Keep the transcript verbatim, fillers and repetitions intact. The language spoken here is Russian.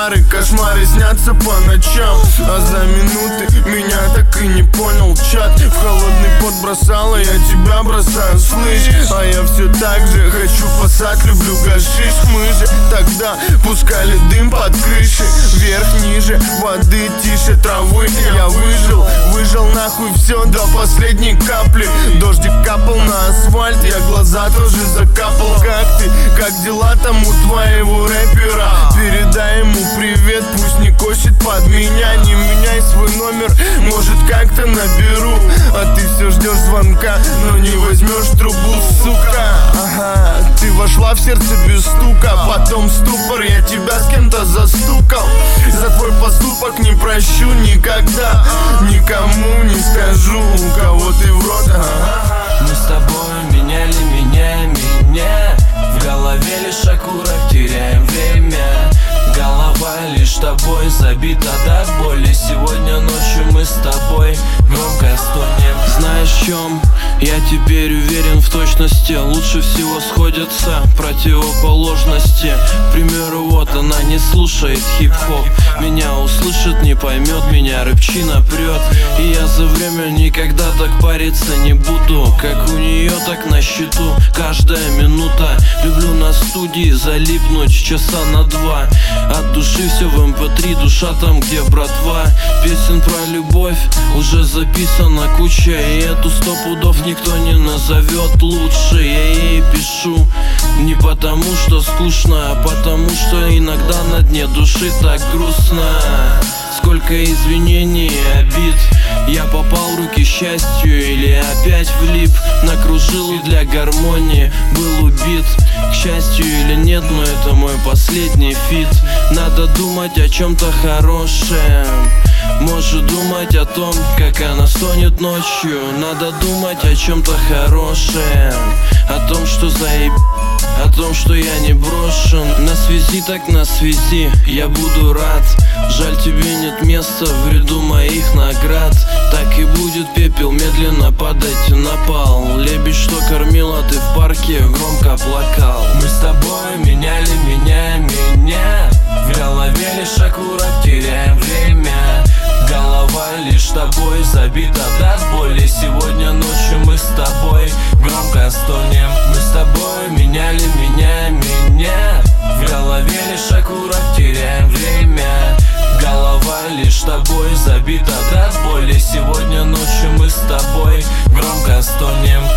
кошмары, кошмары снятся по ночам. А за минуты меня так и не понял чат. В холодный пот бросала, я тебя бросаю, слышь. А я все так же хочу пасать, люблю гашиш. Мы же тогда пускали дым под крышей. Вверх-ниже, воды тише травы. Я выжил, выжил нахуй все до последней капли. Дождик капал на асфальт, я глаза тоже закапал. Как ты, как дела там у твоего рэпера? Передай ему привет, пусть не косит под меня. Не меняй свой номер, может как-то наберу. А ты все ждешь звонка, но не возьмешь трубу, сука. Ага, ты вошла в сердце без стука. Потом ступор, я тебя с кем-то застукал. За твой поступок не прощу никогда. Никому не скажу, у кого ты в рот. Ага. Мы с тобой меняли, меняем меня. В голове лишь окурок, теряем время. Голова лишь тобой забита до боли. Сегодня ночью мы с тобой громко стонем. Знаешь в чем? Я теперь уверен в точности. Лучше всего сходятся противоположности. К примеру, вот она не слушает хип-хоп. Меня услышит, не поймет, меня рыбчина прет. И я за время никогда так париться не буду. Как у нее, так на счету каждая минута. Люблю на студии залипнуть часа на два. От души все в эм пэ три, душа там, где братва. Песен про любовь уже записана куча. И эту сто пудов никто не назовет лучше. Я ей пишу не потому, что скучно, а потому, что иногда на дне души так грустно. Сколько извинений и обид. Я попал в руки счастью или опять влип. Накружил для гармонии, был убит. К счастью или нет, но это мой последний фит. Надо думать о чем-то хорошем. Может думать о том, как она стонет ночью. Надо думать о чем-то хорошем. О том, что заеб... О том, что я не брошен. На связи так на связи, я буду рад. Жаль, тебе нет места в ряду моих наград. Так и будет пепел медленно падать на пол. Лебедь, что кормила, ты в парке громко плакал. Мы с тобой меняли, меняем меня. В голове лишь окурок, теряем время. Голова лишь тобой забита до боли. Сегодня ночью мы с тобой громко стонем. Мы с тобой меняли, меняем меня. В голове лишь окурок, теряем время. Голова лишь тобой забита до боли. Сегодня ночью мы с тобой громко стонем.